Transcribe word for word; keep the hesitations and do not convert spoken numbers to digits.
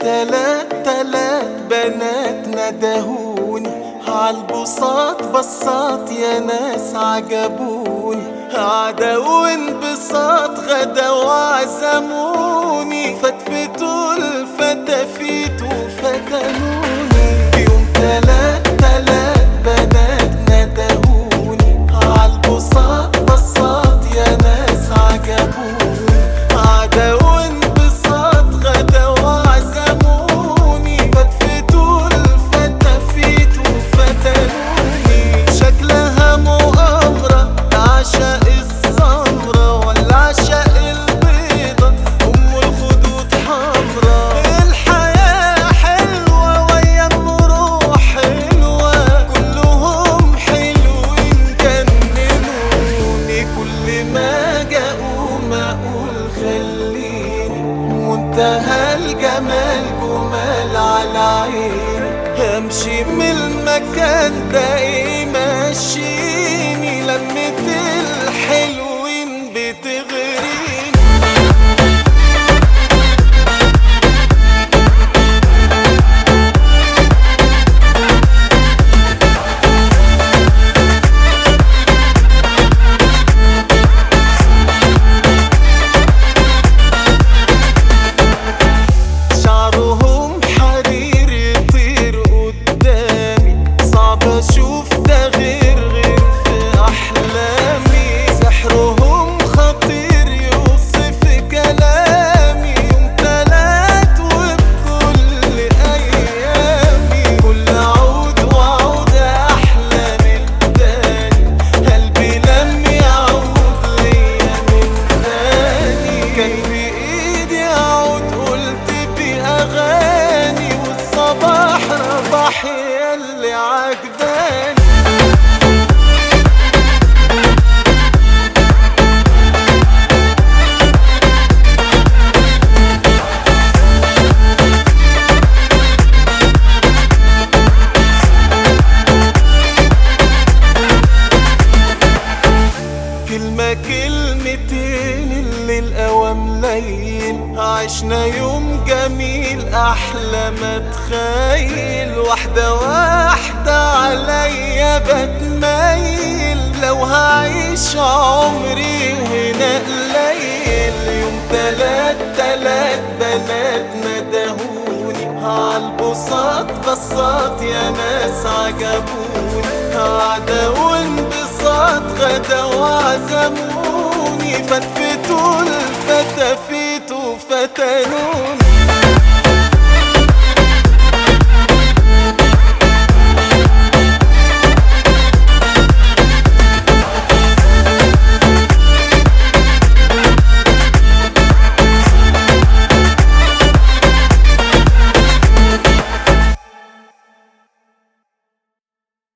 تلات تلات بنات ندهوني عالبساط بساط يا ناس عجبوني عدا وانبساط غدا وعزموني فتفتوا الفتافيت وفتنوني يوم تلات تلات بنات ندهوني عالبساط بساط يا ناس عجبوني عدا وانبساط غدا وعزموني فتفتوا الفتافيت وفتنوني شكلها مؤامرة عشاء السمرة ولا عشاء البيضة أم الخدود حمرا الحياة حلوة ويا الروح حلوة كلهم حلوين جننوني كل ما جاءوا ما أقول خليني منتهى الجمال جمال على عيني همشي من المكان ده ايه ماشيني لمة الحلوين بتغريني شعرهم حرير يطير قدامي صعب اشوف ده غير غير في احلامي سحرهم خطير يوصف كلامي يوم تلات وبكل ايامي كل عود وعود احلى من التاني قلبي لم يعود ليا من تاني كان في ايدي عود قلت بأغاني والصباح رباح ياللي عجباني كلمة كلمتين اللي الأوام ليل عشنا يوم جميل أحلى ما تخيل واحدة واحدة عليا بتميل لو هعيش عمري هنا قليل يوم تلات تلات بنات ندهوني عالبساط بساط يا ناس عجبوني عدا وانبساط غدا وعزموني فتفتوا الفتافيت وفتنوني